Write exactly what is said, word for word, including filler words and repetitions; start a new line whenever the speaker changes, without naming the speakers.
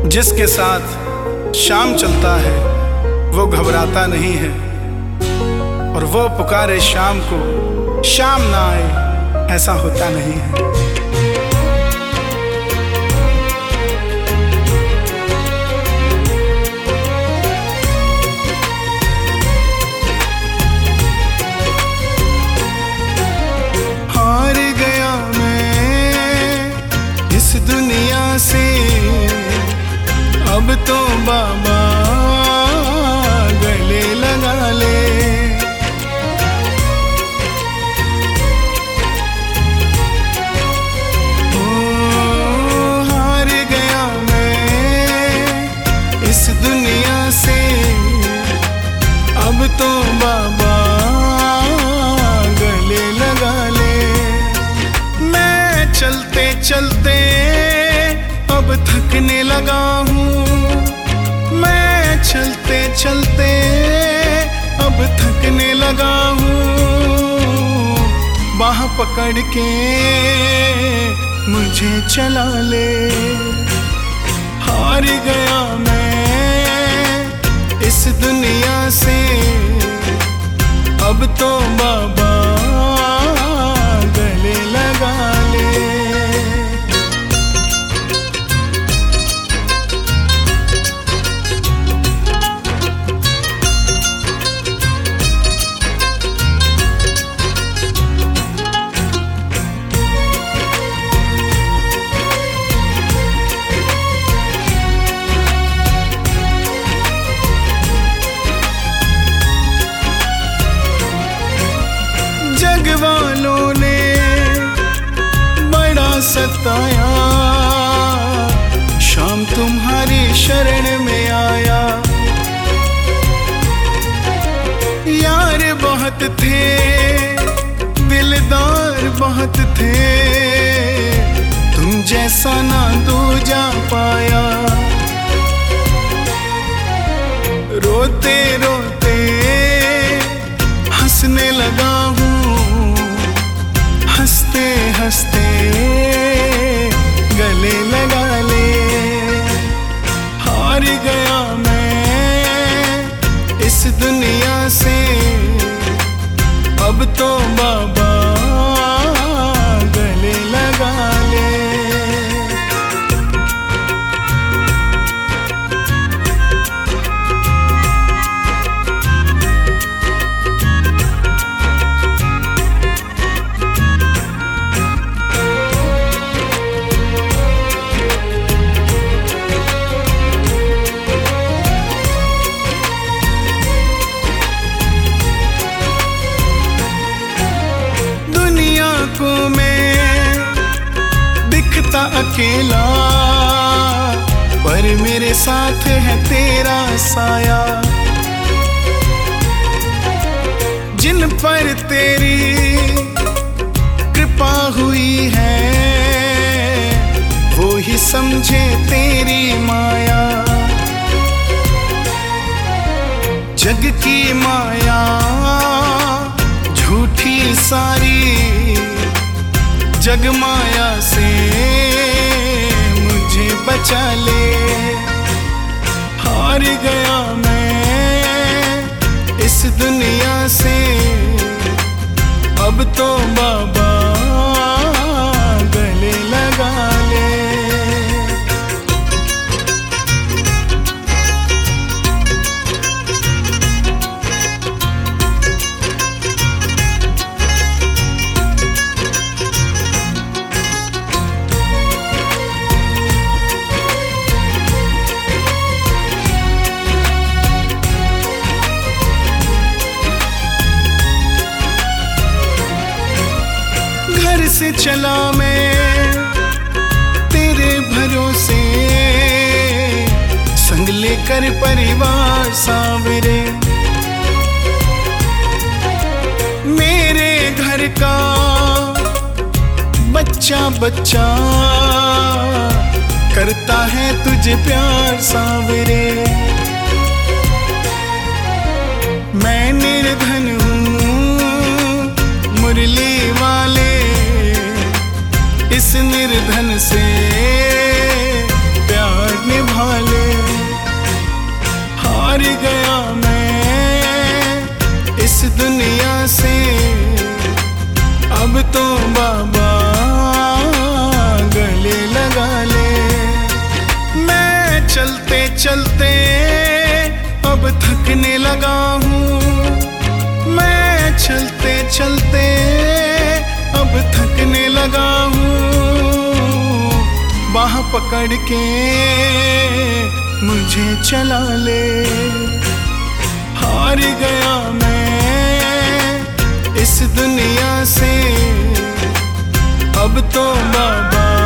जिसके साथ शाम चलता है वो घबराता नहीं है, और वो पुकारे शाम को शाम ना आए ऐसा होता नहीं है। हार गया मैं इस दुनिया से, अब तो बाबा गले लगा ले। ओ, हार गया मैं इस दुनिया से, अब तो बाबा गले लगा ले। मैं चलते चलते अब थकने लगा हूँ, मैं चलते चलते अब थकने लगा हूँ। बाह पकड़ के मुझे चला ले। हार गया मैं इस दुनिया से, अब तो बाबा गले लगा ले। जग वालों ने बड़ा सताया, शाम तुम्हारी शरण में आया। यार बहुत थे, दिलदार बहुत थे, तुम जैसा ना दूजा पाया। रोते रोते हंसने लगा हूँ, हंसते हंसते गले लगा ले। हार गया मैं इस दुनिया से, अब तो बाबा गले लगा ले। को मैं दिखता अकेला, पर मेरे साथ है तेरा साया। जिन पर तेरी कृपा हुई है, वो ही समझे तेरी माया। जग की माया झूठी सारी, जग माया से मुझे बचा ले। हार गया मैं इस दुनिया से, अब तो बाबा गले लगा ले। घर से चला मैं तेरे भरोसे, संग लेकर परिवार सांवरे। मेरे घर का बच्चा बच्चा करता है तुझे प्यार सांवरे। मैं निर्धन हूँ मुरली वाले, इस निर्धन से प्यार निभा चलते चलते अब थकने लगा हूँ, मैं चलते चलते अब थकने लगा हूँ। बाह पकड़ के मुझे चला ले, हार गया मैं इस दुनिया से, अब तो बाबा